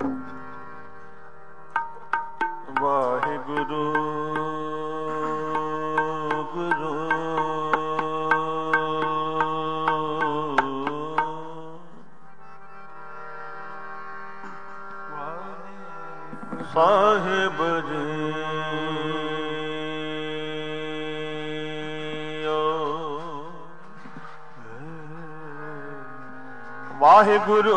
ਵਾਹਿਗੁਰੂ ਗੁਰੂ ਸਾਹਿਬ ਜੀਓ। ਵਾਹਿਗੁਰੂ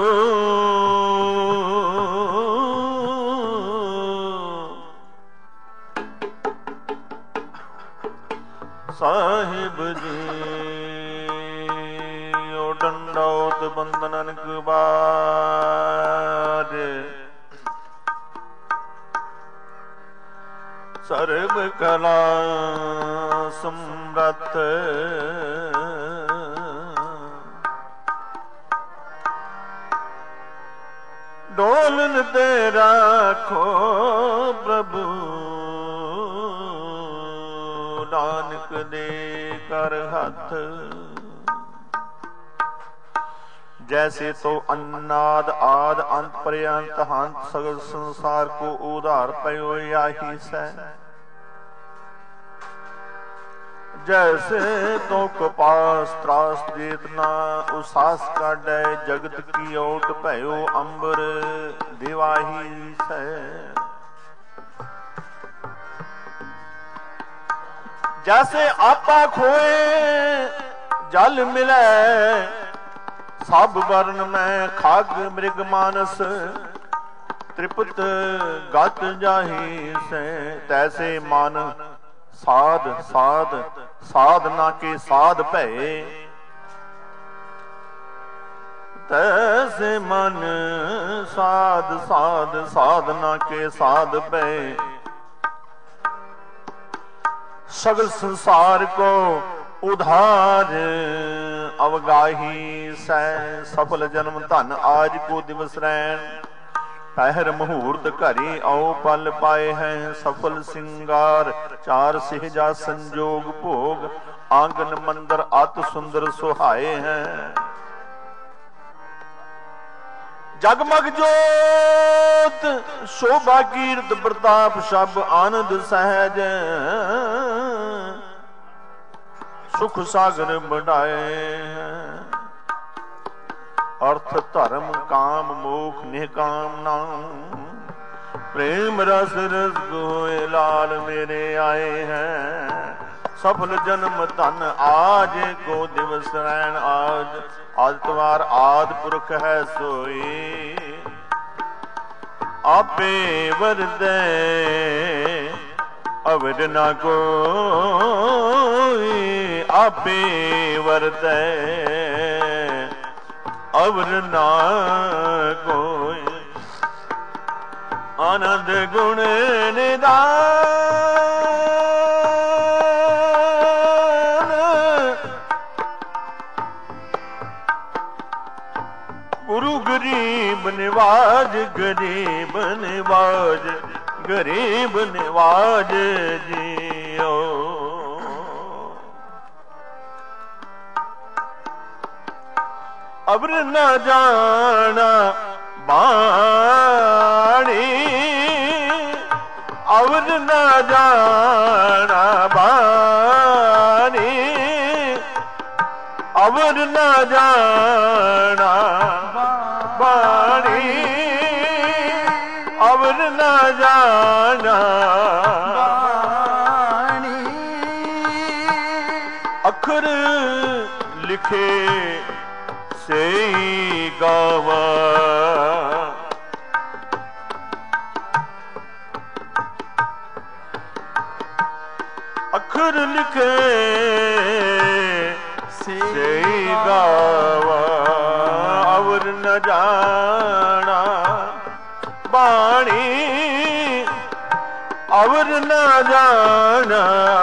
ਸਾਹਿਬ ਜੀਓ। ਡੰਡੌਤ ਬੰਦਨਨ ਕੁਬਾਰ ਸਰਬ ਕਲਾ ਸਮਰੱਥ ਡੋਲਨ ਤੇ ਰਾਖੋ ਪ੍ਰਭੂ ਨਾਨਕ ਦੇ ਕਰ ਹੱਥ। जैसे तो अन्नाद आद अंत पर्यंत हंत सगल संसार को उधार पयो याही सै। जैसे तो कपास त्रास जेतना उसास काढ़े जगत की ओट भयो अंबर दिवाही सै। जैसे आपा खोए जल मिले सब वर्ण में खाग मृग मानस त्रिपत गत जाही से। तैसे मन साध साध साधना के साध भय। तैसे मन साध साध साधना के साध भय। सगल संसार को उधार अवगाही सै। सफल जन्म धन आज को दिवस रैन। पहर मुहूर्त घरी आओ पल पाए हैं। सफल सिंगार चार सेहजा संजोग भोग। आंगन मंदिर अत सुंदर सुहाए हैं। जगमग जोत शोभा कीर्त प्रताप शब आनंद सहज। सुख सागर बढ़ाए अर्थ धर्म काम मोख निकाम नाम। प्रेम रस रस गोए लाल मेरे आए हैं। सफल जन्म धन आज को दिवस रैन। आज आदितवार आदि पुरख है सोई। आपे वरदे अवध न कोई। आपे वरदे अवध न कोई। आनंद गुण निदान गुरु गरीब निवाज। गरीब निवाज गरीब निवाज जियो। अबर न जाना बाणी। अबर न जाना बाणी। अबर न जाना बाणी। अबर न जाना बाणी। अखर लिखे से गावा। अखर लिखे से गावा। अवर न जाना बाणी। अवर न जाना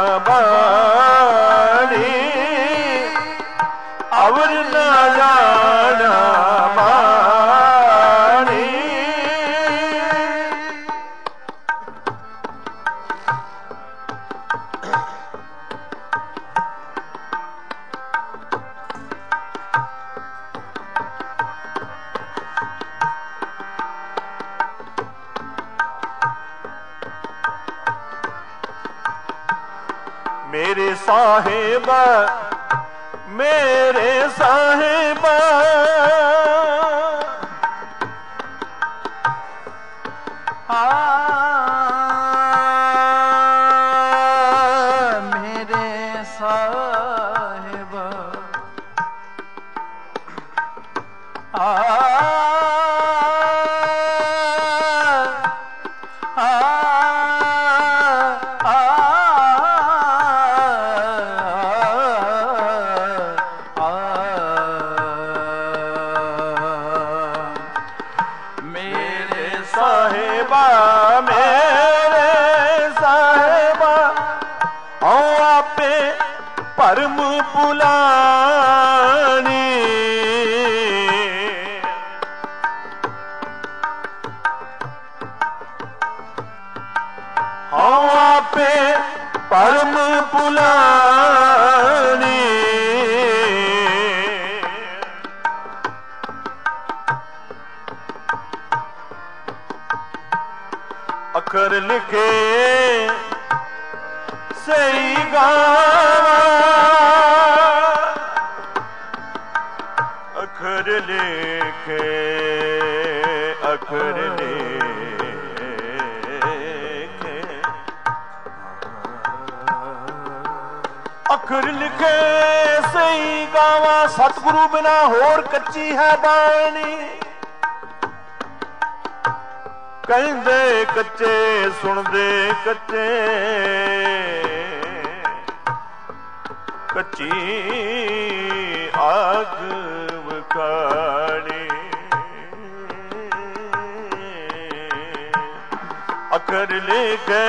बाणी। अवर न जाना बाणी। मेरे साहिब मेरे साहिब मेरे साहिब ਭਰਮ ਭੁਲਾਣੀ ਹਉ ਆਪੇ ਭਰਮ ਭੁਲਾਣੀ ਅੱਖਰ ਲਿਖੇ ਸਹੀ ਗਾਵਾ ਅੱਖਰ ਲਿਖੇ ਅੱਖਰ ਲਿਖੇ ਅੱਖਰ ਲਿਖੇ ਸਹੀ ਗਾਵਾ ਸਤਿਗੁਰੂ ਬਿਨਾ ਹੋਰ ਕੱਚੀ ਹੈ ਬਾਣੀ ਕਹਿੰਦੇ ਕੱਚੇ ਸੁਣਦੇ ਕੱਚੇ ਕੱਚੀ ਆਗ ਵਖਾਣੀ ਅੱਖਰ ਲਿਖੇ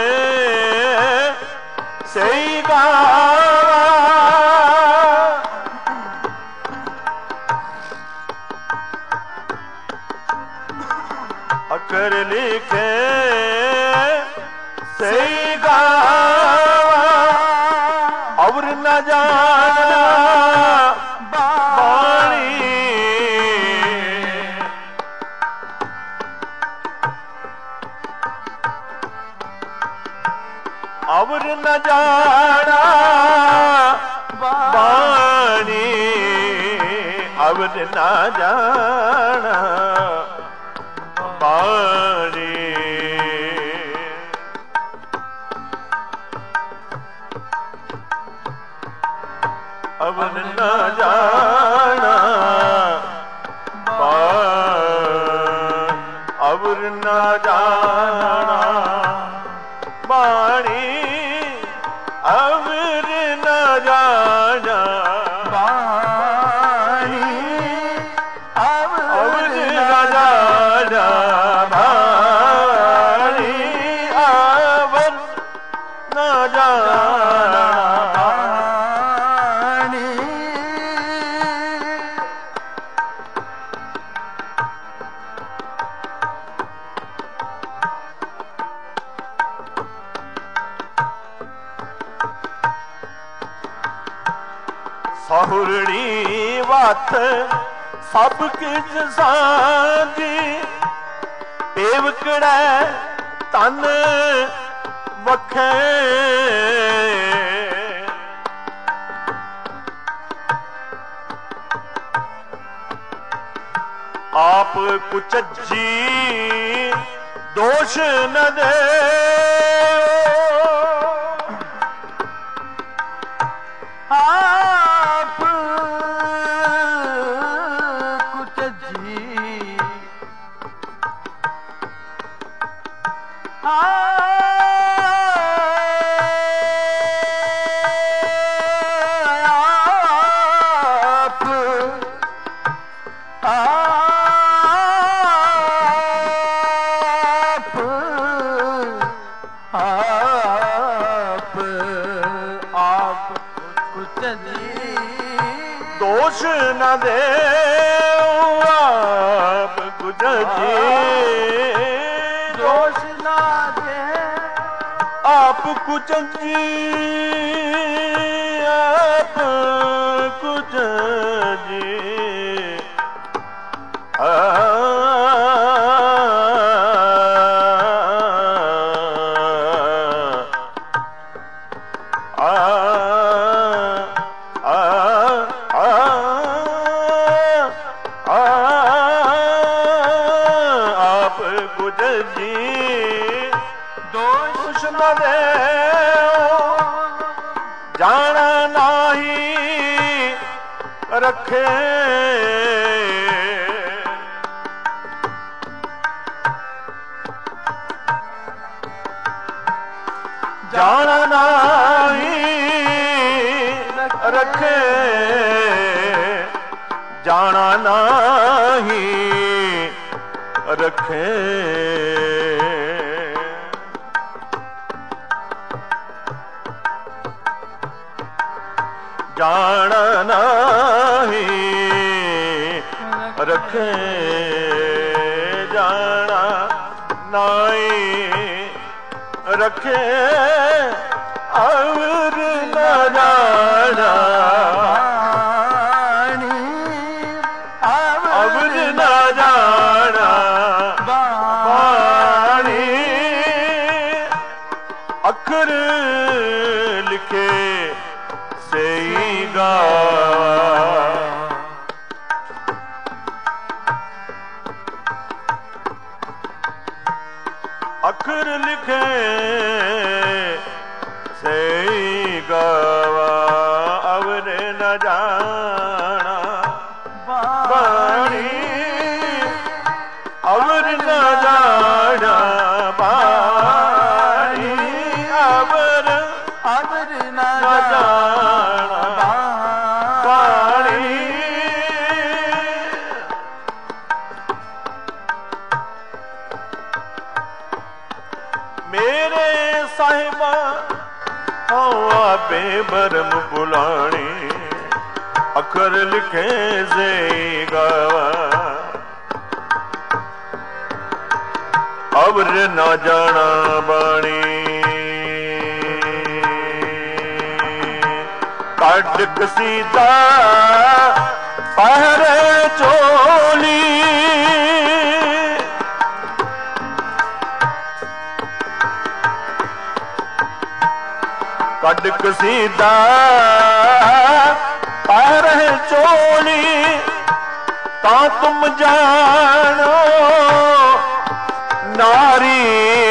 ਸਹੀ ਗਾਵਾ ਅੱਖਰ ਲਿਖੇ ਸਹੀ ਗਾਵਾ ਅਵਰ ਨਾ ਜਾਣਾ ਬਾਣੀ ਅਵਰ ਨਾ ਜਾਣਾ ਬਾਣੀ ਅਵਰ ਨਾ ਜਾਣਾ ਬਾਣੀ ਅਵਰ ਨਾ ਜਾਣਾ ਅਵਰ ਨਾ ਜਾਣਾ ਬਾਣੀ ਅਵਰ ਨਾ ਜਾਣਾ ਬਾਣੀ ਅਵਰ ਨਾ ਜਾਣਾ ਬਾਣੀ ਅਵਰ ਨਾ ਜਾਣਾ ਸਹੁਰੜੀ ਵੱਤ ਸਭ ਕਿਛ ਸਾਂਝੀ ਪੇਵਕੜੈ ਤਨ ਵਖੇ ਆਪ ਕੁਚਜੀ ਦੋਸ਼ ਨ ਦੇ ਆਪ ਕੁਚਜੀ ਦੋਸ਼ ਨ ਦੇ ਆਪ ਕੁਚਜੀ ਦੋਸ਼ ਨ ਦੇ ਆਪ ਕੁਚਜੀ ਆਪ ਕੁਚਜੀ ਆ ਜਜੀ ਦੋਸ਼ ਨ ਦੇਓ ਜਾਣਾ ਨਾਹੀ ਰੱਖੇ ਜਾਣਾ ਨਾਹੀ ਰੱਖੇ ਜਾਣਾ ਨਾਹੀ ਰੱਖੇ ਜਾਣਾ ਨਾਹੀ ਰੱਖੇ ਜਾਣਾ ਨਾਹੀ ਰੱਖੇ ਅਵਰ ਨ ਜਾਣਾ ਅਵਰ ਨ ਜਾਣਾ ਬਾਣੀ ਅੱਖਰ ਲਿਖੇ ਸਈ ਗਾਵਾ ਅੱਖਰ ਲਿਖੇ ਸਈ ਗਾਵਾ ਅਵਰ ਨ ਜਾਣਾ ਬਾਣੀ ਅਵਰ ਨ ਜਾਣਾ ਬਾਣੀ ਅਵਰ ਨ ਜਾਣਾ ਬਾਣੀ ਮੇਰੇ ਸਾਹਿਬਾ ਹਵਾ ਬੇਬਰਮ ਬੁਲਾਣੀ ਅੱਖਰ ਲਿਖੇ ਸੇ ਗਾਵਾ ਅਵਰ ਨਾ ਜਾਣਾ ਬਾਣੀ ਕੱਢ ਕਸੀਦਾ ਪਹਿਰੇ ਚੋਲੀ ਕੱਢ ਕਸੀਦਾ ਪਹਿਰੇ ਚੋਲੀ ਤਾਂ ਤੁਮ ਜਾਣੋ ਨਾਰੀ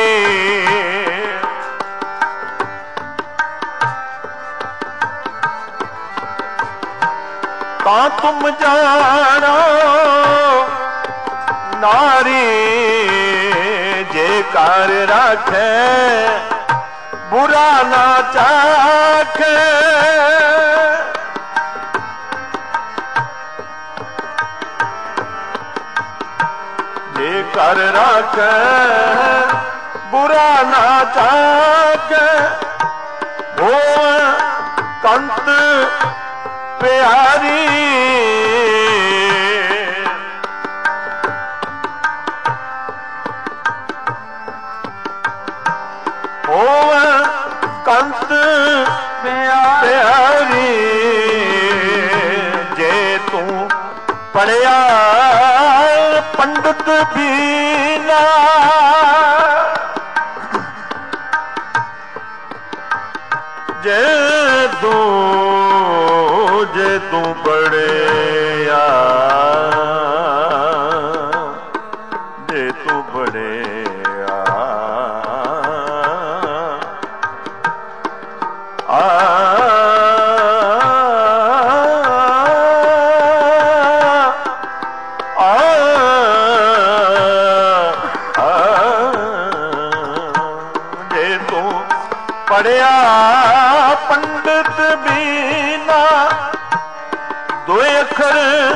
ਤਾਂ ਤੁਮ ਜਾਣੋ ਨਾਰੀ ਜੇ ਕਰ ਰੱਖੇ ਬੁਰਾ ਨਾ ਚਾਖੇ ਜੇ ਕਰ ਰੱਖੇ ਬੁਰਾ ਨਾ ਚਾਖੇ ਹੋ ਕੰਤ ਪਿਆਰੀ ਹੋਵੇ ਕੰਤ ਪਿਆਰੀ ਜੇ ਤੂੰ ਪੜਿਆ ਪੰਡਤ ਵੀ ਨਾ ਜੇ ਤੂੰ ਪੜਿਆ ਜੇ ਤੂੰ ਪੜਿਆ ਜੇ ਤੂੰ ਪੜਿਆ ਪੰਡਤ ਬੀਨਾ ਦੋਏ ਅੱਖਰ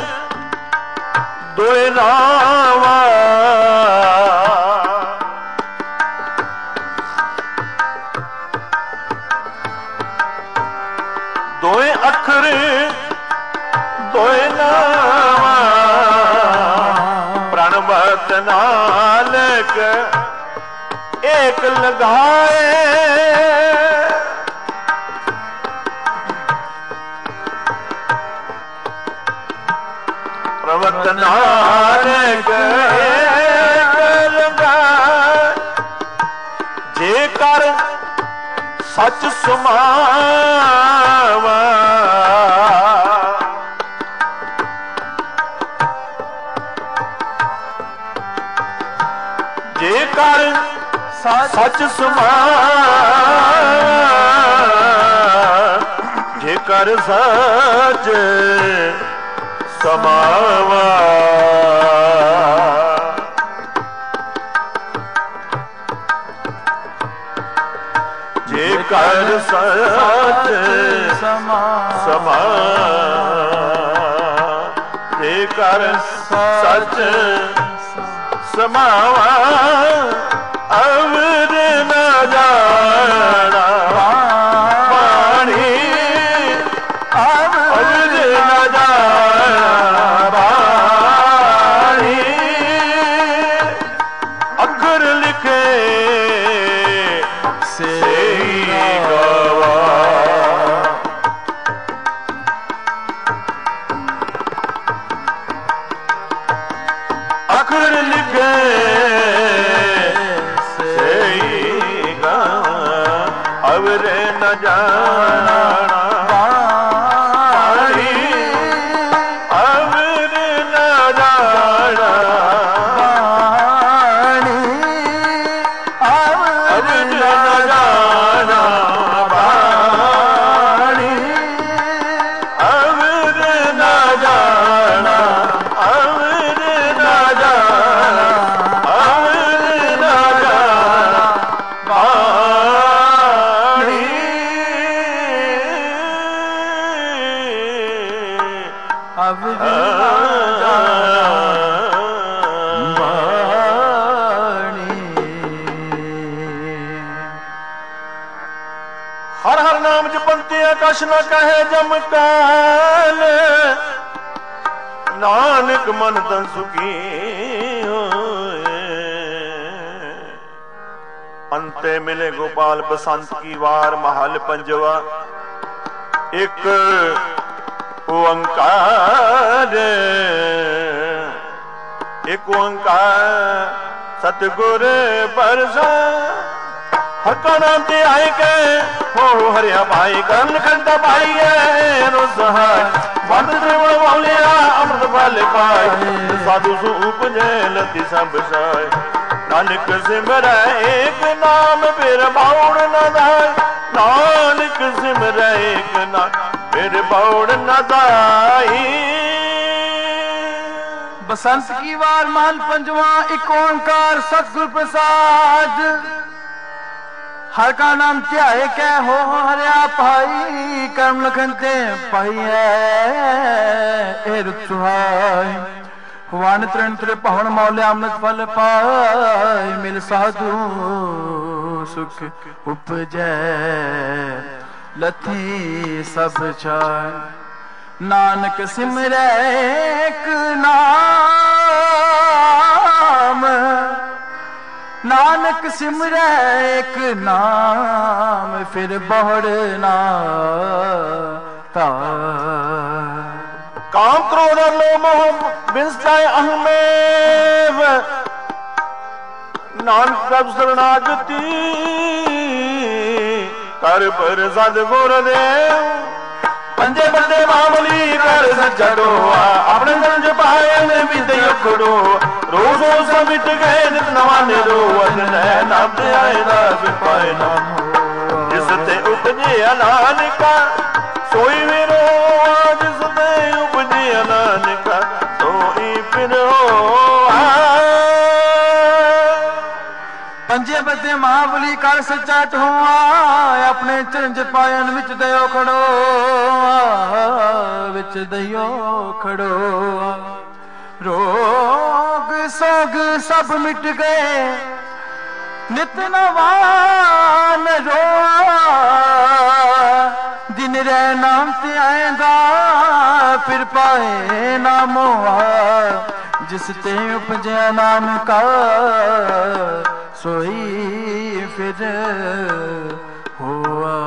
ਦੋਏ ਨਾਵਾ ਦੋਏ ਅੱਖਰ ਦੋਏ ਨਾਵਾ ਪ੍ਰਣਵਤ ਨਾਲਕ ਏਕ ਲਗਾਏ ਪ੍ਰਣਵਤ ਨਾਲਕ ਏਕ ਲਗਾਏ ਜੇ ਕਰ ਸੱਚ ਸਮਾਵਾ ਜੇ ਕਰ ਸੱਚ ਸਮਾ ਜੇ ਕਰ ਸੱਚ ਸਮਾਵਾ ਜੇ ਕਰ ਸੱਚ ਸਮਾ ਜੇ ਕਰ ਸੱਚ ਸਮਾਵਾ ਅਵਰ ਨਾ ਜਾਣਾ ਬਾਣੀ ਅਵਰ ਨਾ ਜਾਣਾ ਬਾਣੀ ਅੱਖਰ ਲਿਖੇ ਸੇ ਗਵਾ ਅੱਖਰ ਲਿਖੇ ਅਵਰ ਨ ਜਾਣਾ ਬਾਣੀ ਅਵਰ ਨ ਜਾਣਾ ਬਾਣੀ ਅਵਰ ਨ ਜਾਣਾ ਬਾਣੀ ਅਵਰ ਨ ਜਾਣਾ ਅਵਰ ਨ ਜਾਣਾ ਅਵਰ ਨ ਜਾਣਾ ਹਰ ਹਰ ਨਾਮ ਜਪੰਤੇ ਆਕਾਸ਼ ਨਾ ਕਹੇ ਜਮ ਕਾਲ ਨਾਨਕ ਮਨ ਤਨ ਸੁਖੀ ਹੋਏ ਅੰਤੇ ਮਿਲੇ ਗੋਪਾਲ ਬਸੰਤ ਕੀ ਵਾਰ ਮਹਲ ਪੰਜਵਾ ਇੱਕ ਓੰਕਾਰ ਇੱਕ ਓੰਕਾਰ ਸਤਿਗੁਰ ਪਰਸਾ ਹਰ ਕਾ ਨਾਮ ਤੇ ਆਏ ਕੇ ਹੋ ਹਰਿਆ ਭਾਈ ਕਰਨ ਖੰਡਾ ਪਾਈਏ ਰੋ ਸਹਾਇ ਵੰਦ ਤ੍ਰਿਵਣ ਬੋਲਿਆ ਅੰਮ੍ਰਿਤ ਫਲ ਪਾਏ ਸਾਧੂ ਸੂ ਉਪਜੈ ਲਤੀ ਸਭ ਸਾਇ ਨਾਨਕ ਸਿਮਰੈ ਏਕ ਨਾਮ ਫਿਰ ਬਾਉੜ ਨ ਦਾਇ ਨਾਨਕ ਸਿਮਰੈ ਏਕ ਨਾਮ ਫਿਰ ਬਾਉੜ ਨ ਦਾਈ बसंत की वार महल पंजवा एक ओंकार सतगुर प्रसाद हर का नाम ध्याए कै हो हरिया भाई कर्म लखन ते पाई है रुत सुहाई वन तृण त्रे पवन मौल्या अमृत फल पाई मिल साधु सुख उपजै लथी सब छाय नानक सिमरै एक नाम नानक सिमरै एक नाम फिर बहुड़ ना काम क्रोध लोभ मोह बिंसाय अहमेव नानक सब शरणागति कर पर सतगुर देव पंजे बंदे मामूली कर सच्चा डोआ अपने संज पाए ने बीते उखड़ो रोज रोज मिट गए नित नवा निरो अजन नाम ते आएदा फिर पाए नाम हो जिसते उपजे नानका सोई विरो जिसते उपजे नानका सोई फिर पंजे बदे महाबली कर सच्चा ढोआ अपने चिरंज पायन विच दयो खड़ो विच दयो खड़ो रोग सोग सब मिट गए नित नवान रोआ दिन रे नाम ते आएगा फिर पाए नामो जिस ते उपजया नाम का सोई फिर हुआ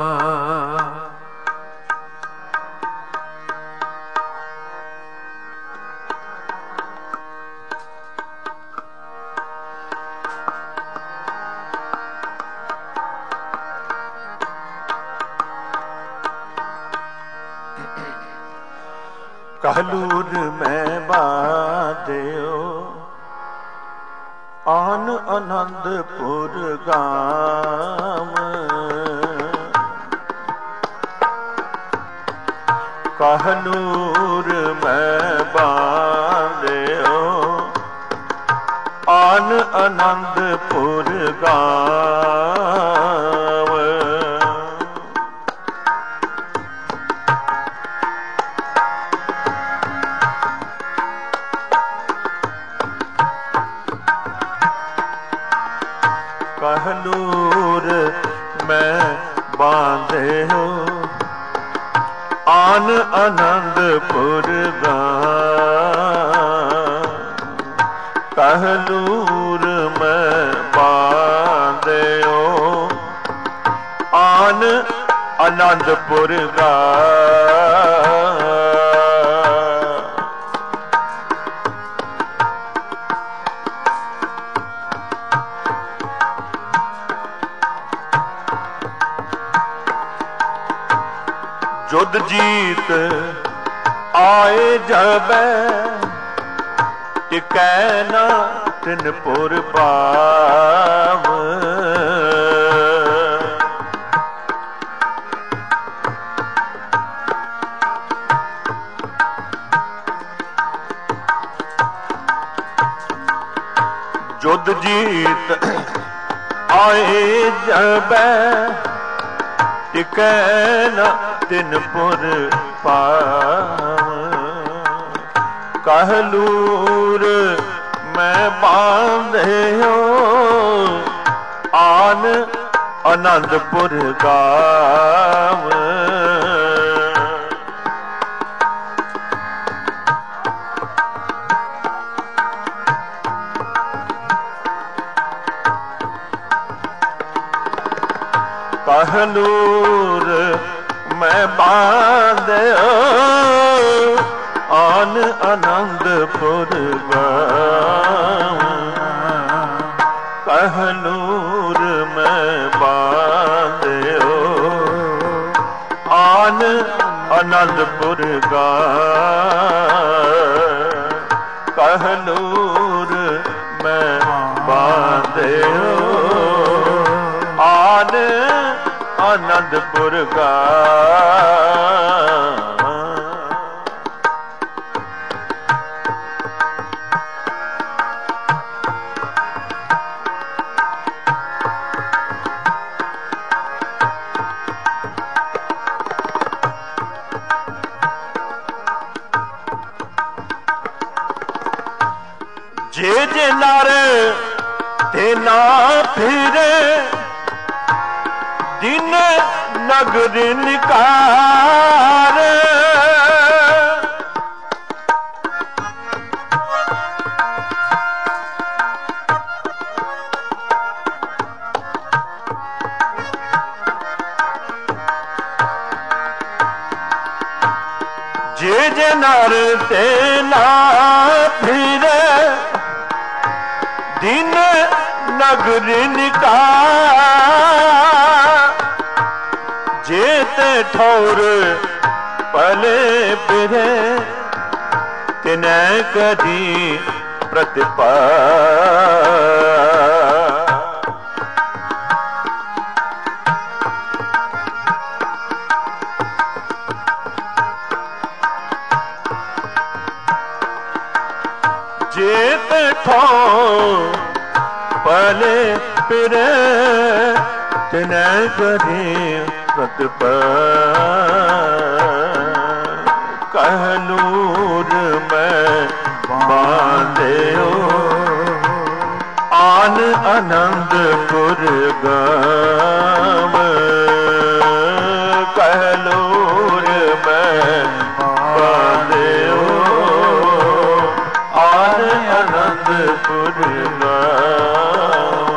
कहलूर में बाध्यो ਆਨ ਅਨੰਦਪੁਰ ਗਾਮ। कहलूर मैं बांधियो आन आनंदपुर गाँव। कहलूर मैं बांधियो आन आनंदपुर गाँव। कहलूर मैं बांधियो आन आनंदपुर गाँव। जुद जीत आए जब टिकै न तिन पुर पाव। जुद जीत आए जब टिकै न तिन पुर पाव। कहलूर मैं बांधियो आन आनंदपुर गाँव। कहलूर मैं बांधियो आन आनंदपुर गाँव। कहलूर मैं बांधियो आन आनंदपुर गाँव। कहलूर मैं बांधियो आन आनंदपुर गाँव। जे नर ते ना फिरे दिन नगर निकार। जे नर ते ना फिरे दिन नगर निकार। जेते ठौर पले बिरे तिनै कदी प्रतिपा। जेते ठौर पले बिरे तिनै कदी प्रतिपा। कहलूर मैं बांधियो आन आनंदपुर गाँव। कहलूर मैं बांधियो आन आनंदपुर गाँव।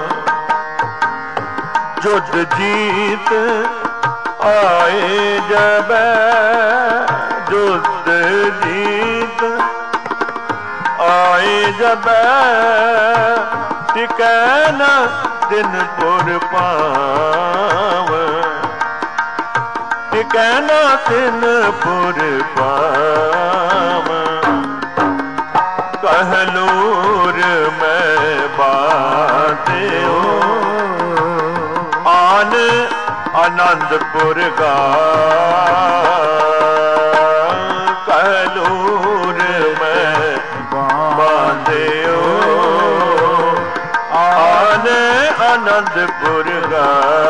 जुद जीत आए जब जुद जीत आए जब टिकै न दिन पुर पाव। टिकै न दिन पुर पाव। कहलूर मैं ਬਾਂਧਿਓ ਆਨ ਆਨੰਦਪੁਰ ਗਾ ਕਲੂਰ ਮੈਂ ਬਾਂਧਿਓ ਆਨ ਆਨੰਦਪੁਰ ਗਾ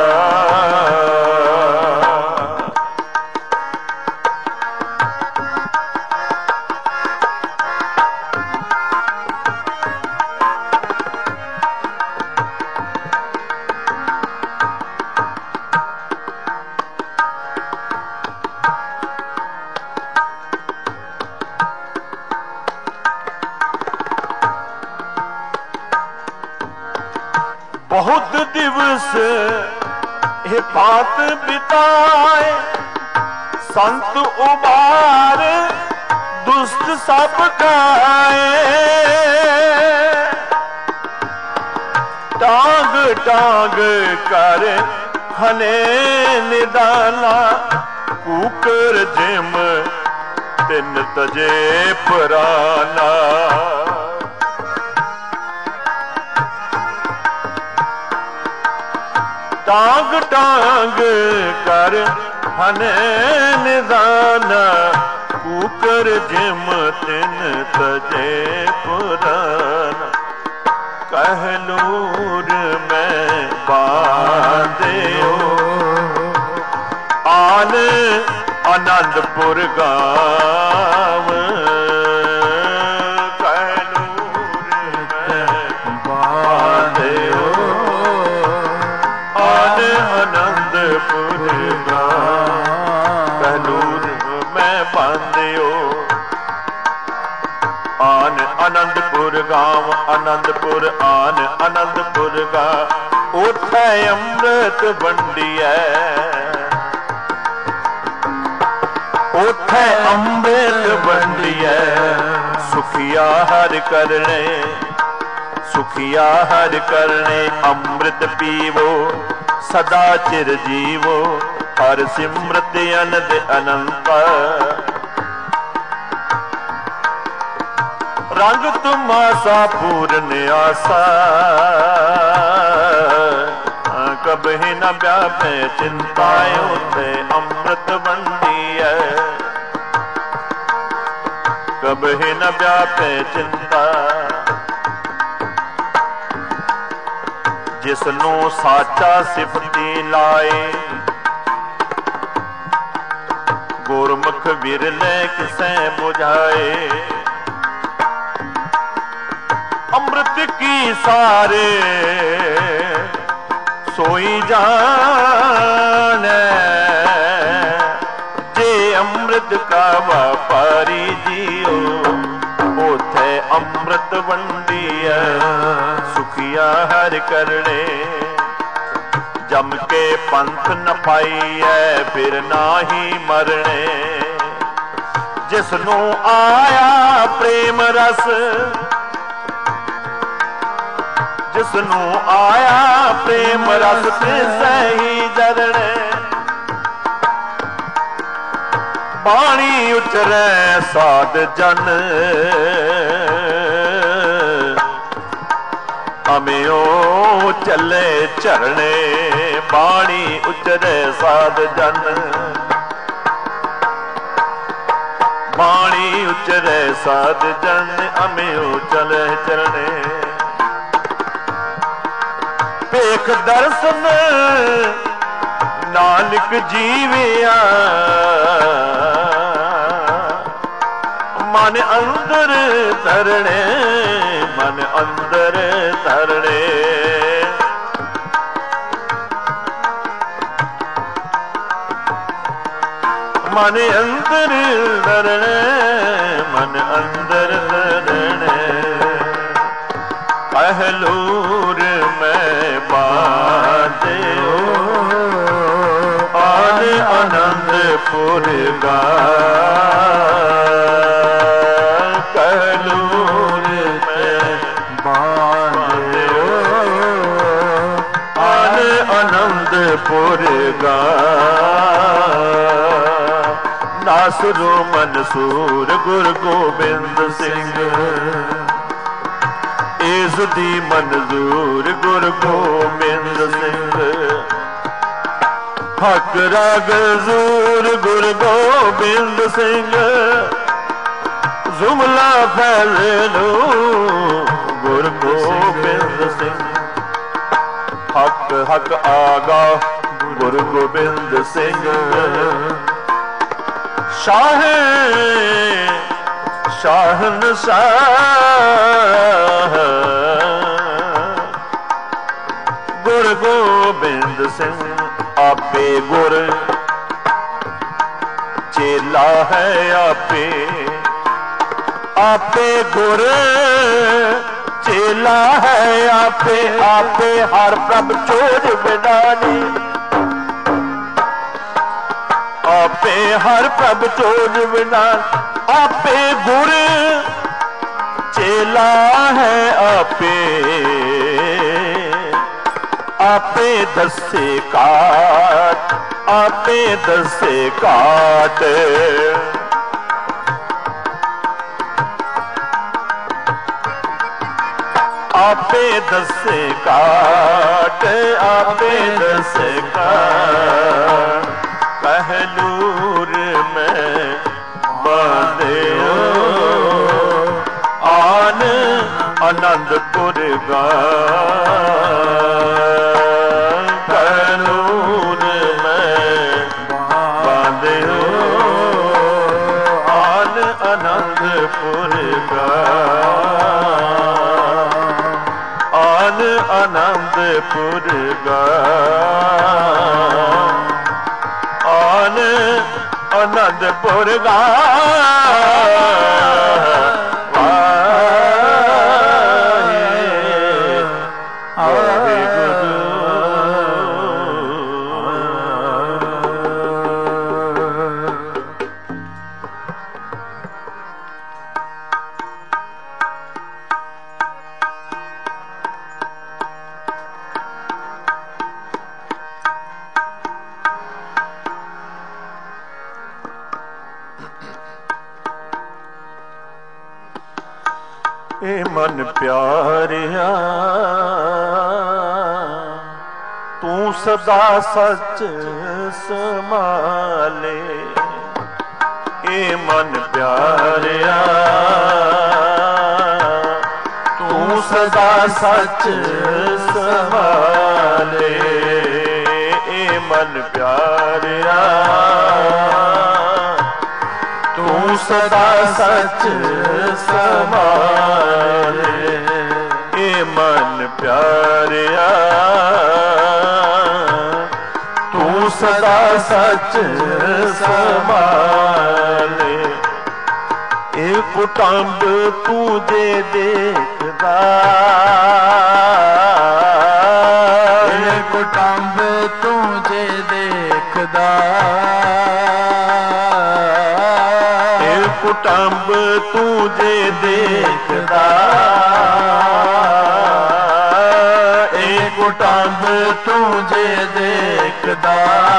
बहुत दिवस हे बात बिताए संत उबार दुष्ट सब खाए टांग टांग कर हने निदाना कूकर जिम तिन तजे पुराना टांग टांग कर हने निदाना कूकर जिम तिन तजे पुराना कहलूर में बांधेओ आन आनंदपुर गाँव कहलूर में बांधेओ आनंदपुर कहलूर मैं बांधियो आन आनंदपुर गाँव आनंदपुर आन आनंदपुर गा उठे अमृत बंडिया उठे अमृत बंडिया सुखिया हर करने सुखिया हर करने अमृत पीवो सदा चिर जीवो हर सिमरत अनंत अनंत रंग तुमासा पूर्ण आसा कभी न व्यापे चिंताएं उठे अमृत बंडिया कभी न व्यापे चिंता जिसनों साचा सिफती लाए गुरमुख विरले किसे बुझाए अमृत की सारे सोई जाने जे अमृत का व्यापारी जियो ओथे अमृत वंडिया सुखिया हर करने जम के पंथ न पाइए फिर नाही मरने जिसनों आया प्रेम रस जिसनों आया प्रेम रस तिसै ही जरने बाणी उचरे साध जन अमियो चले चरणे बाणी उचरे साध जन बाणी उचरे साध जन अमियो चले चरणे पेख दर्शन नानक जीविया मन अंदर धरणे मन अंदर धरणे मन अंदर धरणे मन अंदर धरणे कहलूर में बांधेओ आन आनंदपुर गा कहलूर में बांधेओ आन आनंदपुर गा नासुरो मनसूर गुरु गोबिंद सिंह इस दी मंजूर गुरु ਹਕ ਰਾਗ ਜ਼ੂਰ ਗੁਰ ਗੋਬਿੰਦ ਸਿੰਘ ਜ਼ੁਮਲਾ ਫੈਲੂ ਗੁਰ ਗੋਬਿੰਦ ਸਿੰਘ ਹਕ ਹਕ ਆਗਾ ਗੁਰ ਗੋਬਿੰਦ ਸਿੰਘ ਸ਼ਾਹ ਸ਼ਾਹਨਸ਼ਾਹ ਗੁਰ ਗੋਬਿੰਦ ਸਿੰਘ ਆਪੇ ਗੁਰ ਚੇਲਾ ਹੈ ਆਪੇ ਆਪੇ ਗੁਰ ਚੇਲਾ ਹੈ ਆਪੇ ਆਪੇ ਹਰ ਪ੍ਰਭ ਚੋਜ ਬਿਦਾਨੀ ਆਪੇ ਹਰ ਪ੍ਰਭ ਚੋਜ ਬਿਦਾਨ ਆਪੇ ਗੁਰ ਚੇਲਾ ਹੈ ਆਪੇ ਆਪੇ ਦਸੇ ਕਾਟ ਆਪੇ ਦਸੇ ਕਾਟ ਆਪੇ ਦਸੇ ਕਾਟ ਆਪੇ ਦਸੇ ਕਾਟ ਪਹਿਲੂਰ ਮੈਂ ਬਾਂਧਿਓ ਆਨ ਆਨੰਦਪੁਰ ਗਾ ਪਹਿਲੂਰ ਮੈਂ ਬਾਂਧਿਓ ਆਨ ਆਨੰਦਪੁਰ ਗਾ ਆਨੰਦਪੁਰ ਗਾ ਆਨ ਆਨੰਦਪੁਰ ਗਾ ਏ ਮਨ ਪਿਆਰਿਆ ਤੂੰ ਸਦਾ ਸੱਚ ਸੰਭਾਲੇ ਏ ਮਨ ਪਿਆਰਿਆ ਤੂੰ ਸਦਾ ਸੱਚ ਸੰਭਾਲੇ ਏ ਮਨ ਪਿਆਰਿਆ ਤੂੰ ਸਦਾ ਸੱਚ ਸੰਭਾਲੇ ਏ ਮਨ ਪਿਆਰਿਆ ਤੂੰ ਸਦਾ ਸੱਚ ਸੰਭਾਲੇ ਏ ਕੁਟੰਬ ਤੂੰ ਜੇ ਦੇਖਦਾ ਏ ਕੁਟੰਬ ਤੂੰ ਜੇ ਦੇਖਦਾ ਕੁਟੰਬ ਤੂੰ ਜੇ ਦੇਖਦਾ ਏ ਕੁਟੰਬ ਤੂੰ ਜੇ ਦੇਖਦਾ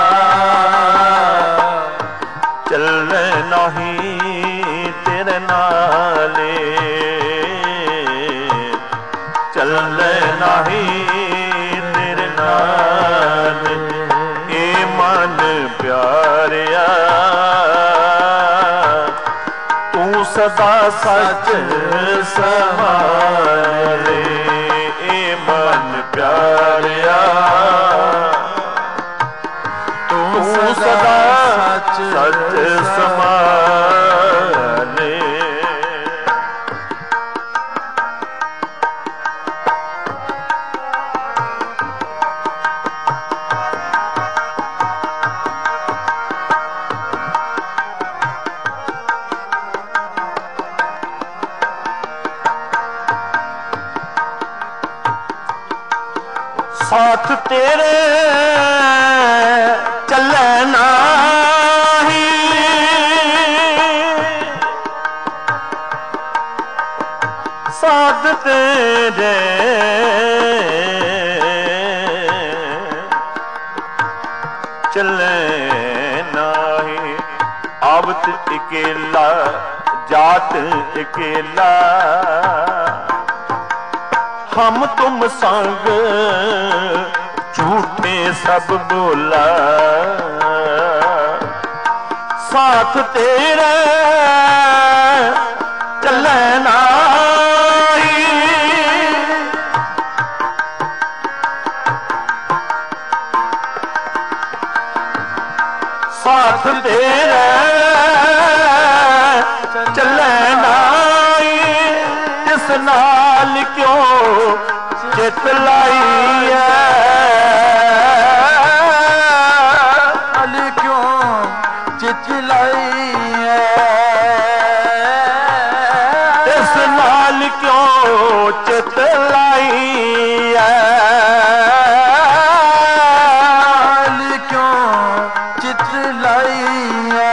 ਚੱਲੇ ਨਹੀਂ ਤੇਰੇ ਨਾਲੇ ਚੱਲੇ ਨਹੀਂ ਤੇਰੇ ਨਾਲੇ ਏ ਮਨ ਪਿਆਰਿਆ ਸਦਾ ਸੱਚ ਸੰਭਾਲੇ ਏ ਮਨ ਪਿਆਰਿਆ ਤੂੰ ਸਦਾ ਸੱਚ ਸੰਭਾਲੇ ਸਾਥ ਤੇਰੇ ਚੱਲੇ ਨਾਹੀ ਸਾਥ ਤੇਰੇ ਚੱਲੇ ਨਾਹੀ ਆਵਤ ਇਕੇਲਾ जात अकेला हम तुम संग झूठे सब बोला साथ तेरे चले नाई साथ तेरे चले नाई जिस नाल क्यों चित लाई अली क्यों चित लाई इस नाल क्यों चित लाई अली क्यों चित लाई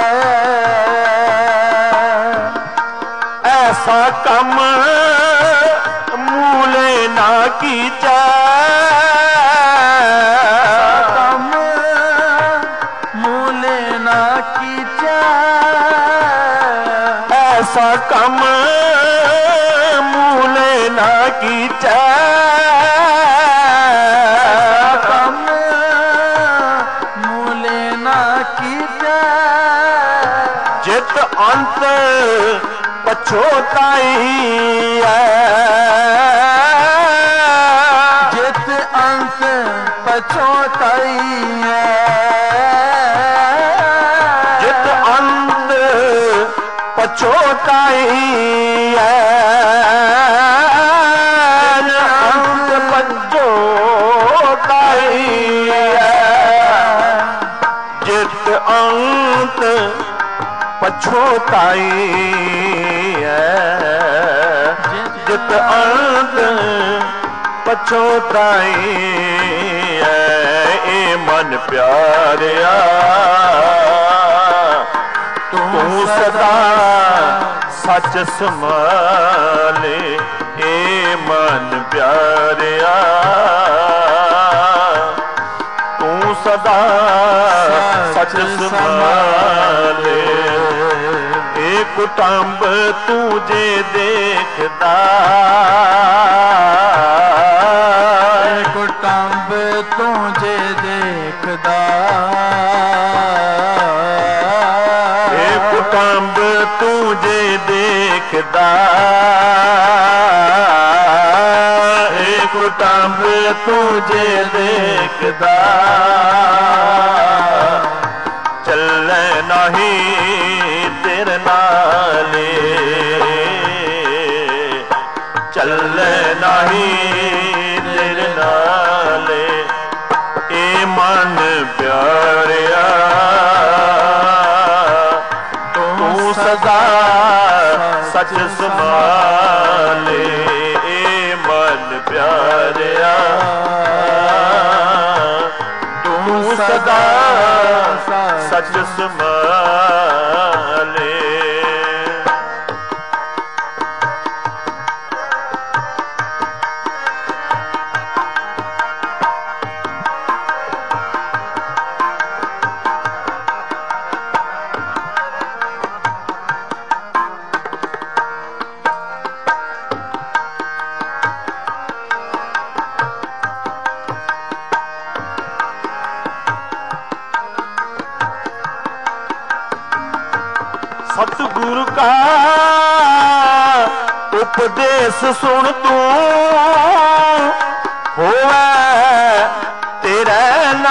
ऐसा कम मूले ना कीचा कम मूले ना कीचा ऐसा कम मूले ना कीचा कम मूले ना कीचा जित अंत पछोताई जित अंत पछोताई जित अंत पछोताई अंत पछोताई जित अंत पछोताई जित अंत पछोताई ए मन प्यारिया तू सदा सच संभाले ए मन प्यारिया तू सदा सच संभाले ए कुटुंब तुझे देखदा कुटुंब तुझे देखदा ए कुटुंब तुझे देखदा ए कुटुंब तुझे देखदा चले नहीं तेरे नाले चले नहीं तेरे नाले ए मन प्यारिया तू सदा सच संभाले ए मन प्यारिया तू सदा सच संभाले सतगुरु का उपदेश सुन तू होवे तेरे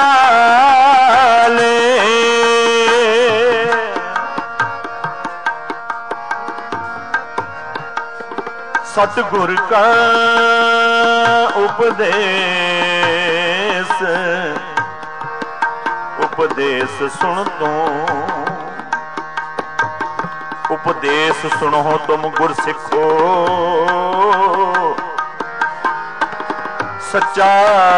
नाले सतगुरु का उपदेश सुन तू उपदेश सुनो तुम गुर सिखो सच्चा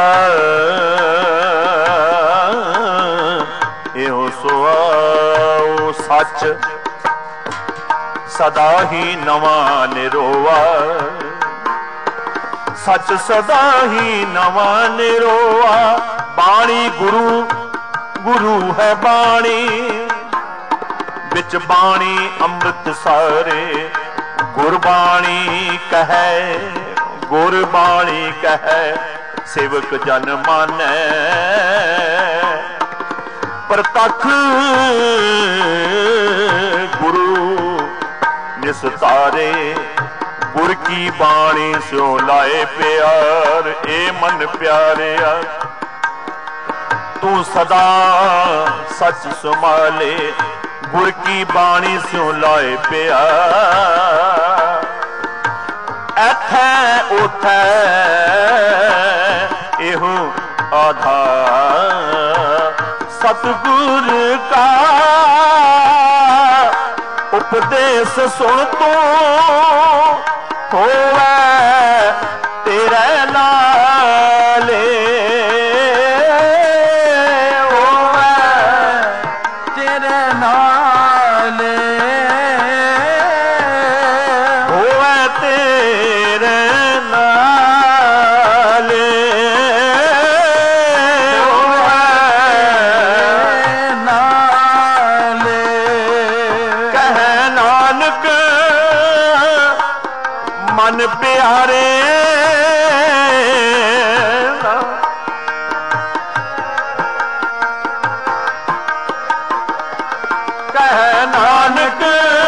एहो सुआओ सच सदा ही नवा निरोवा सच सदा ही नवा निरोवा बाणी गुरु गुरु है बाणी बिच बाणी अमृत सारे गुरबाणी कहे ਸੇਵਕ ਜਨ ਮਾਨੈ ਪ੍ਰਤੱਖ ਗੁਰੂ ਨਿਸਤਾਰੇ ਗੁਰ ਕੀ ਬਾਣੀ ਸਿਉ ਲਾਏ ਪਿਆਰ ਏ ਮਨ ਪਿਆਰਿਆ ਤੂੰ ਸਦਾ ਸੱਚ ਸੰਭਾਲੇ ਗੁਰ ਕੀ ਬਾਣੀ ਸਿਉ ਲਾਏ ਪਿਆਰ ਐਥੈ ਉਥੈ ਇਹੋ ਆਧਾਰ ਸਤਿਗੁਰ ਕਾ ਉਪਦੇਸ਼ ਸੁਣ ਤੂੰ ਹੋਵੇ ਤੇਰੇ ਨਾਲੇ ਹੋਵੇ ਤੇਰੇ ਨਾਲੇ ਹੋਵੇ ਤੇਰੇ ਨਾਲੇ ਹੋਵੇ ਨਾਲੇ ਕਹਿ ਨਾਨਕ ਮਨ ਪਿਆਰੇ ਕਹਿ ਨਾਨਕ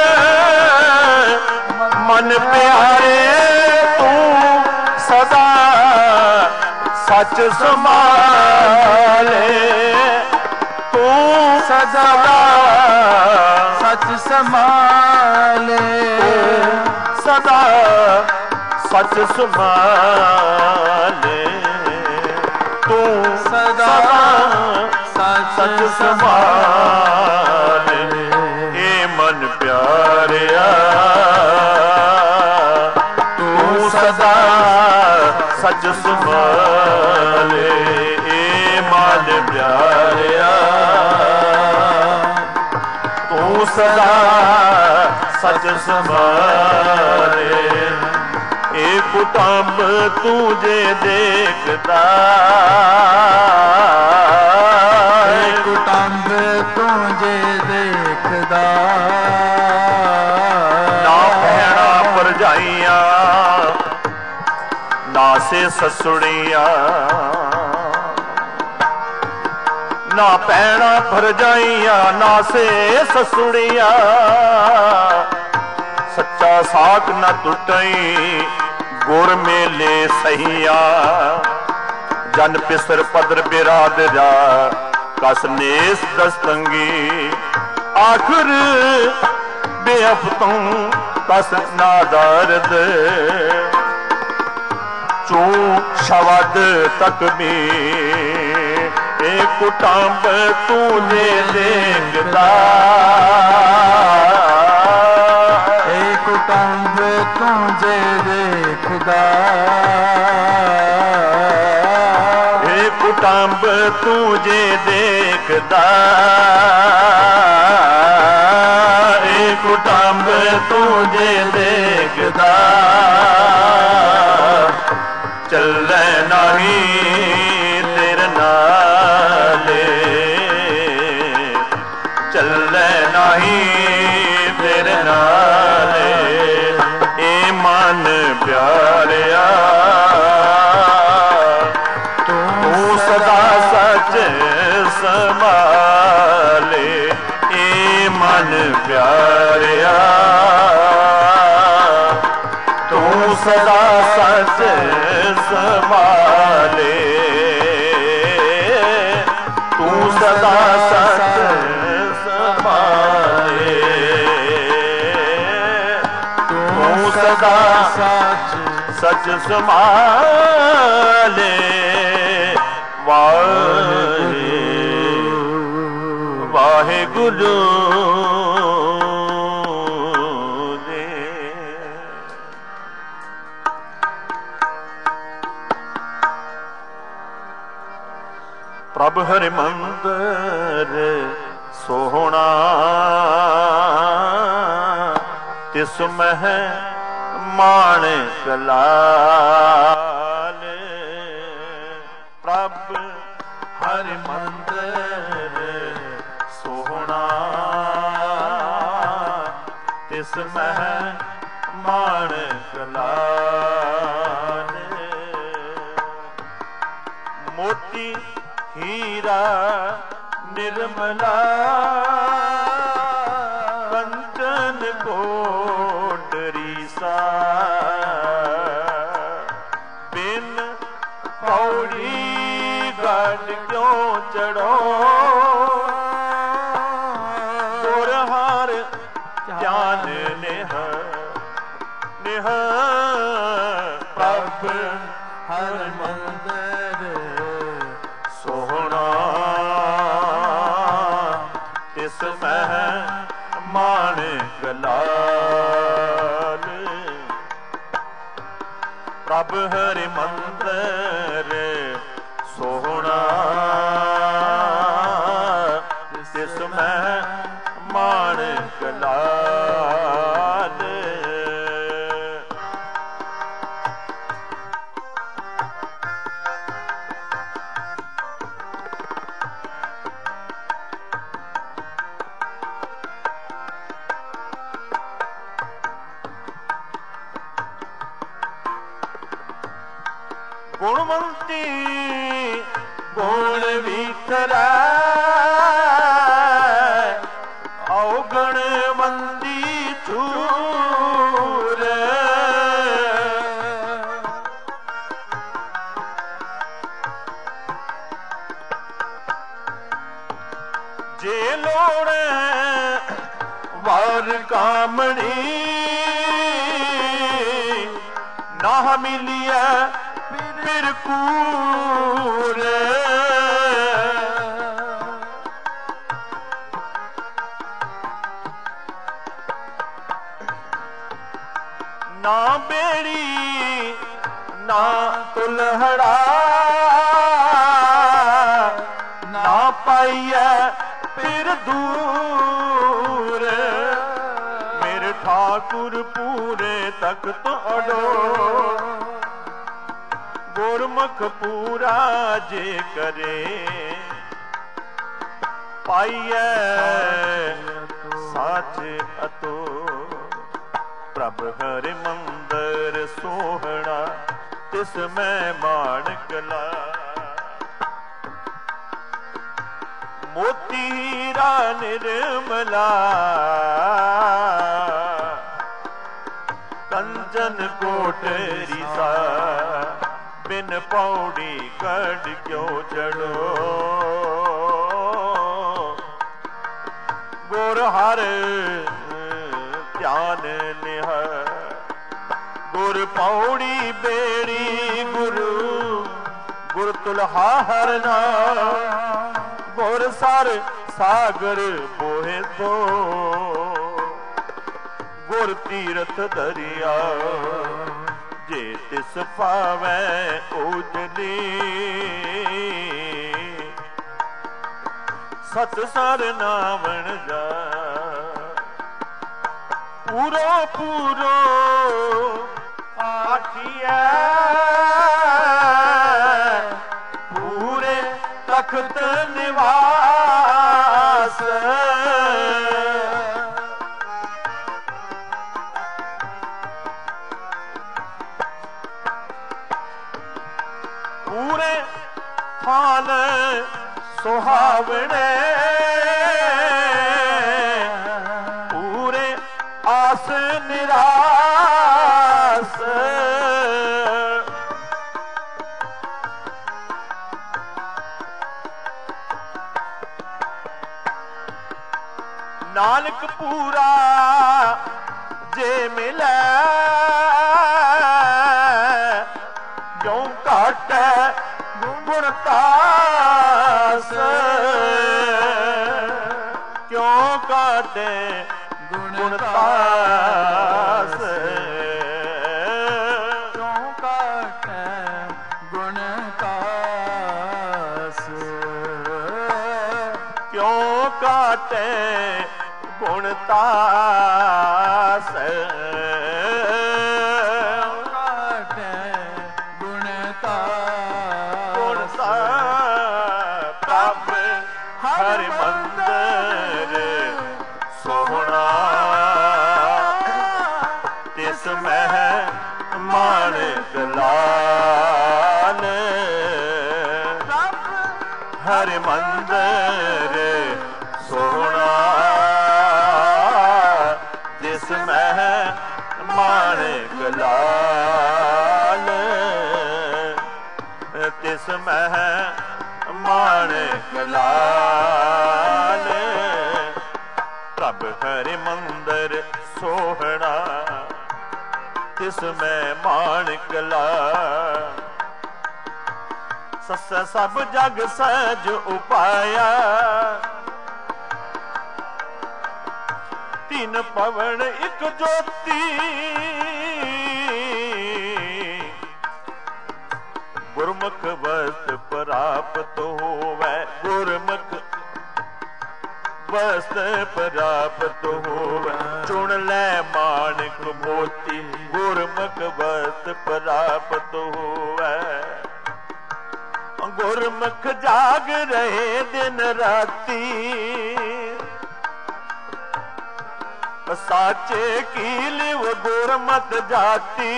ਮਨ ਪਿਆਰੇ ਤੂੰ ਸਦਾ ਸੱਚ ਸੰਭਾਲੇ ਤੂੰ ਸਦਾ ਸੱਚ ਸੰਭਾਲੇ ਸਦਾ ਸੱਚ ਸੰਭਾਲੇ ਤੂੰ ਸਦਾ ਸੱਚ ਸੰਭਾਲੇ ਏ ਮਨ ਪਿਆਰਿਆ ਤੂੰ ਸਦਾ ਸੱਚ ਸੰਭਾਲੇ ਏ ਮਨ ਪਿਆਰਿਆ ਤੂੰ ਸਦਾ ਸੱਚ ਸੰਭਾਲੇ ਏ ਕੁਟੰਬ ਤੂੰ ਜੇ ਦੇਖਦਾ ਏ ਕੁਟੰਬ ਤੂੰ ਜੇ ਦੇਖਦਾ ਨਾ ਭੈਣਾਂ ਭਰਜਾਈਆਂ ਨਾ ਸੇ ਸਸੁੜੀਆਂ ਨਾ ਭੈਣਾਂ ਭਰਜਾਈਆਂ ਨਾ ਸੇ ਸਸੁੜੀਆਂ ਸੱਚਾ ਸਾਕ ਨਾ ਟੁੱਟਈ ਗੁਰ ਮੇਲੇ ਸਹੀਆ ਜਨ ਪਿਸਰ ਪਦਰ ਬਿਰਾਦਰਾ ਕਸ ਨੇਸ ਦਸਤੰਗੀ ਆਖਰ ਬੇਅਬ ਤੂੰ ਕਸ ਨਾਦਰਦ ਚੂ ਸ਼ਬਦ ਤਕ ਵੀ ਏ ਕੁਟੰਬ ਤੂੰ ਜੇ ਦੇਖਦਾ ਏ ਕੁਟੰਬ ਤੂੰ ਜੇ ਦੇਖਦਾ ਏ ਕੁਟੰਬ ਤੂੰ ਜੇ ਦੇਖਦਾ ਏ ਕੁਟੰਬ ਤੂੰ ਜੇ ਦੇਖਦਾ ਚੱਲੇ ਨਹੀਂ ਤੇਰੇ ਨਾਲੇ ਚੱਲੇ ਨਹੀਂ ਤੇਰੇ ਨਾਲੇ ਏ ਮਨ ਪਿਆਰਿਆ ਤੂੰ ਸਦਾ ਸੱਚ ਸੰਭਾਲੇ ਏ ਮਨ ਪਿਆਰਿਆ ਤੂੰ ਸਦਾ ਸੱਚ ਸੰਭਾਲੇ ਤੂੰ ਸਦਾ ਸੱਚ ਸੰਭਾਲੇ ਤੂੰ ਸਦਾ ਸੱਚ ਸੰਭਾਲੇ ਵਾਹਿਗੁਰੂ ਪ੍ਰਭ ਹਰਿ ਮੰਦਰ ਸੋਹਣਾ ਤਿਸ ਮਹਿ ਮਾਣਕ ਲਾਲ ਪ੍ਰਭ ਹਰਿ ਮੰਦਰ ਸੋਹਣਾ ਤਿਸ ਮਹਿ ਮਾਣਕ ਲਾਲ मोती हीरा निर्मला कंचन कोटरी सा बिन पौड़ी गढ़ क्यों चढ़ो गुरहार ध्यान निह निह प्रभ हर मंदिर सोहना तिस मह माणिक लाल प्रभ हरि मंदिर सोहना तिस मह माणिक लाल गुणवंती गुण विखरै अवगुणवंती चूर जे लोड़ वार कामणी ना मिलिया फिर कूर ना बेड़ी ना तुलहड़ा ना पाइया फिर दूर मेरे ठाकुर पूरे तख्त अडो गुरमुख पूरा जे करे पाइए साच अतो प्रभ हरि मंदिर सोहना तिस में माणिक लाल मोती हीरा निर्मला कंचन कोटरी सा बिन पौड़ी गढ़ क्यों चढ़ो गुर हर ध्यान निह गुर पौड़ी बेड़ी गुरु गुर तुलहा हरना गुर सर सागर बोहे दो गुर तीरथ दरिया जे तिस पावै उजली सत सर नावण जा पूरो पूरो आखिया पूरे तख्त निवास पूरे थाल सुहावने पूरे आस निरास नानक पूरा जे मिले जो घट गुणतास क्यों काटे गुणतास क्यों काटे गुणतास क्यों काटे गुणतास हरि मंदिर सोहना तिस मह माणिक लाल ਹਰਿ ਮੰਦਰ ਸੋਹਣਾ ਜਿਸ ਮਹਿ ਮਾਣਕ ਲਾਲ ਤਿਸ ਮਹਿ ਮਾਣਕ ਲਾਲ ਪ੍ਰਭ ਹਰਿ ਮੰਦਰ ਸੋਹਣਾ ਤਿਸ ਮੈਂ ਮਾਣਕ ਲਾਲ ਸੱਸ ਸਭ ਜਗ ਸਹਿਜ ਉਪਾਇਆ ਤਿਨ ਪਵਨ ਇਕ ਜੋਤੀ ਗੁਰਮੁਖ ਵਸਤ ਪ੍ਰਾਪਤ ਹੋਵੈ ਗੁਰਮੁਖ ਵਸਤ ਪ੍ਰਾਪਤ ਹੋਵੈ ਚੁਣ ਲੈ ਮਾਣਕ ਮੋਤੀ ਗੁਰਮੁਖ ਵਸਤ ਪ੍ਰਾਪਤ ਹੋਵੈ ਗੁਰਮੁਖ ਜਾਗ ਰਹੇ ਦਿਨ ਰਾਤੀ ਸਾਚੇ ਕੀ ਲਿਵ ਗੁਰਮਤਿ ਜਾਤੀ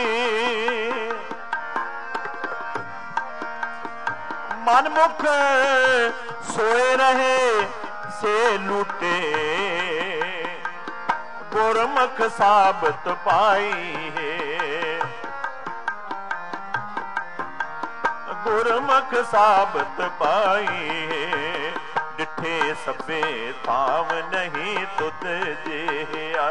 ਮਨਮੁਖ ਸੋਏ ਰਹੇ ਸੇ ਲੁਟੇ ਗੁਰਮੁਖ ਸਾਬਤ ਪਾਈ ਹੈ ਗੁਰਮੁਖ ਸਾਬਤ ਪਾਈ ਹੈ ਡਿਠੇ ਸਭੇ ਥਾਮ ਨਹੀਂ ਤੁਧ ਜਿਹਾ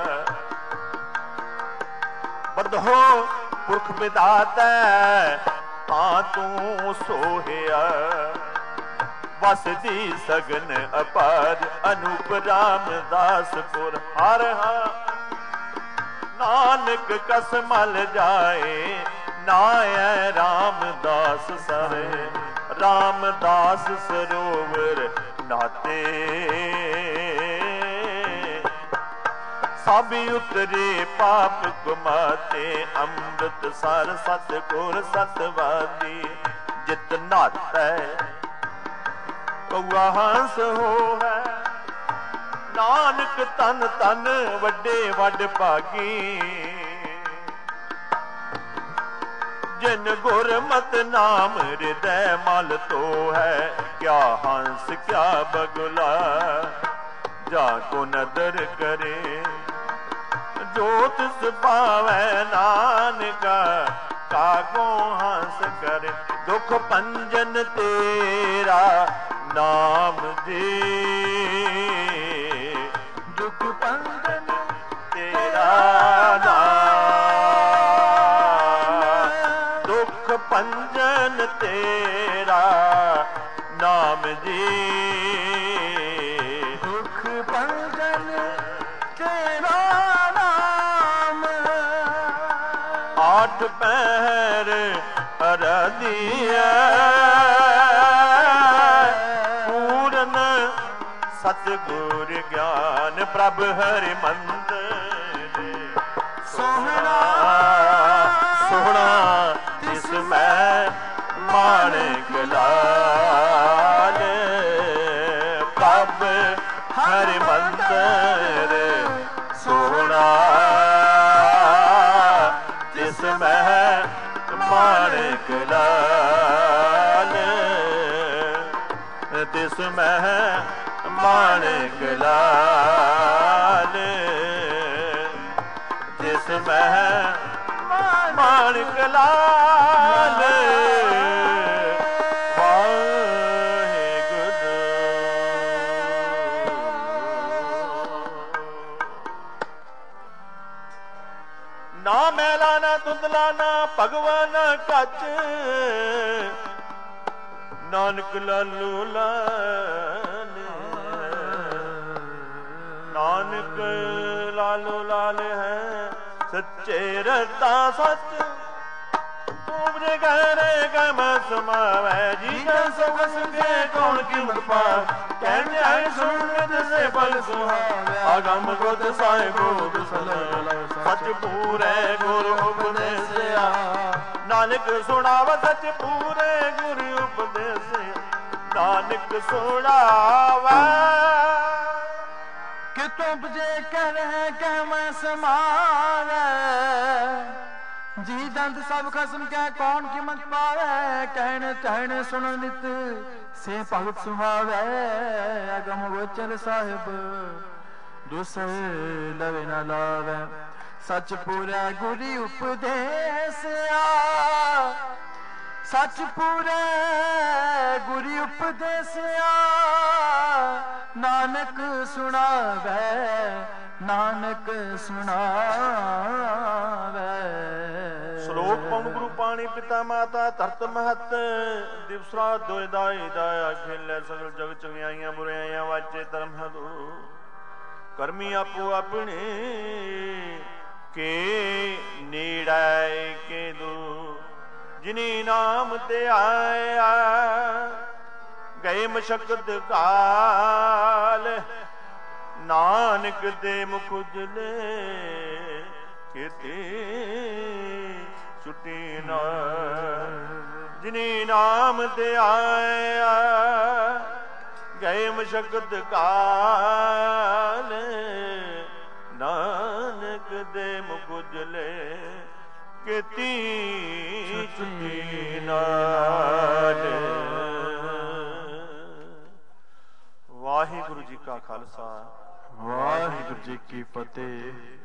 ਬਦਹੋ ਪੁਰਖ ਵਿਦਾਤਾ ਤਾਂ ਤੂੰ ਸੋਹਿਆ ਵਸਦੀ ਸਗਨ ਅਪਾਰ ਅਨੂਪ ਰਾਮਦਾਸਪੁਰ ਹਰ ਹਾਂ ਨਾਨਕ ਕਸ ਮਲ ਜਾਏ ਨਾਇ ਰਾਮਦਾਸ ਸਰੇ ਰਾਮਦਾਸ ਸਰੋਵਰ ਨਾਤੇ ਸਭ ਉਤਰੇ ਪਾਪ ਗੁਮਾਤੇ ਅੰਮ੍ਰਿਤ ਸਰ ਸਤਿਗੁਰ ਸਤਵਾਦੀ ਜਿਤ ਨਾਤੈ ਕਉਆ ਹੰਸ ਹੋਵੈ ਨਾਨਕ ਤਨ ਤਨ ਵੱਡੇ ਵੱਡ ਭਾਗੀ ਜਿਨ ਗੁਰਮਤਿ ਨਾਮ ਹਿਰਦੈ ਮਲ ਤੋ ਹੈ ਕਿਆ ਹੰਸ ਕਿਆ ਬਗੁਲਾ ਜਾ ਕੋ ਨਦਰ ਕਰੇ ਜੋ ਤਿਸ ਪਾਵੈ ਨਾਨਕਾ ਕਾਗੋ ਹੰਸ ਕਰੇ ਦੁਖ ਪੰਜਨ ਤੇਰਾ ਨਾਮ ਜੀ ਦੁਖ ਪੰਜਨ ਤੇਰਾ ਪੰਜਨ ਤੇਰਾ ਨਾਮ ਜੀ ਦੁਖ ਪੰਜਨ ਤੇਰਾ ਨਾਮ ਆਠ ਪਹਿਰ ਅਰਦੀਐ ਪੂਰਨ ਸਤਿਗੁਰ ਗਿਆਨ ਪ੍ਰਭ ਹਰਿ ਮੰਦਰ ਸੋਹਣਾ ਸੋਹਣਾ ਤਿਸ ਮੈਂ ਮਾਣਕ ਲਾਲ ਪ੍ਰਭ ਹਰਿ ਮੰਦਰ ਸੋਹਣਾ ਤਿਸ ਮੈਂ ਮਾਣਕ ਲਾਲ ਤਿਸ ਮੈਂ ਮਾਣਕ ਲਾਲ ਤਿਸ ਮੈਂ ਮਾਣਕ ਲਾਲ ਵਾਹਿਗੁਰੂ ਨਾ ਮੈਲਾ ਨਾ ਧੁੰਦਲਾ ਨਾ ਭਗਵਾਨ ਕੱਚ ਨਾਨਕ ਲਾਲੂ ਲਾਲ ਨਾਨਕ ਲਾਲੂ ਲਾਲ ਹੈ ਸੱਚੇ ਰਤਾ ਸੱਚ ਤੂੰ ਗਹਿਰੇ ਗਮ ਸਮਾਵੈ ਜੀ ਜਨ ਸੋਗਸ ਕੇ ਕੌਣ ਕੀਮਤ ਪਾ ਕਹਿਣ ਆਏ ਸੁਣ ਦਸੇ ਬਲ ਸੁਹਾਵੈ ਆਗਮ ਗੋਦ ਸਾਹਿਬ ਗੋਦ ਸਲਲ ਸੱਚ ਪੂਰੇ ਗੁਰ ਉਪਦੇਸਿਆ ਨਾਨਕ ਸੁਣਾਵ ਸੱਚ ਪੂਰੇ ਗੁਰ ਉਪਦੇਸਿਆ ਨਾਨਕ ਸੁਣਾਵੈ ਕਿ ਤੁਮ ਜੇ ਕਹਿ ਕਹਿ ਮੈਂ ਸਮਾਵੈ ਜੀ ਦੰਦ ਸਭ ਖਸਮ ਕਹਿ ਕੌਣ ਕੀਮਤ ਪਾਵੈ ਕਹਿਣ ਕਹਿਣ ਸੁਣ ਨਿਤ से भगत सुहावै अगम गोचर साहिब दूसर लवे न लावै सच पूरा गुरी उपदेसिया सच पूरा गुरी उपदेसिया नानक सुनावै नानक सुनावै। श्लोक पवन गुरु पाणी पिता माता धरत महत दिवस रात दोए दाई दाया खेलै सगल जग चंगियाइयां बुराइयां वाचे धर्म हदो करमी आपो अपने के नेड़ै के दो जिनी नाम ते आया गए मशक्कत काल नानक दे मुख उजले केते छुट्टी ना जिनी नाम ते आया गए मशक्कत काल नानक दे मुख उजले केती छुट्टी नाल। वाहिगुरु जी का खालसा वाहिगुरु जी की फतेह।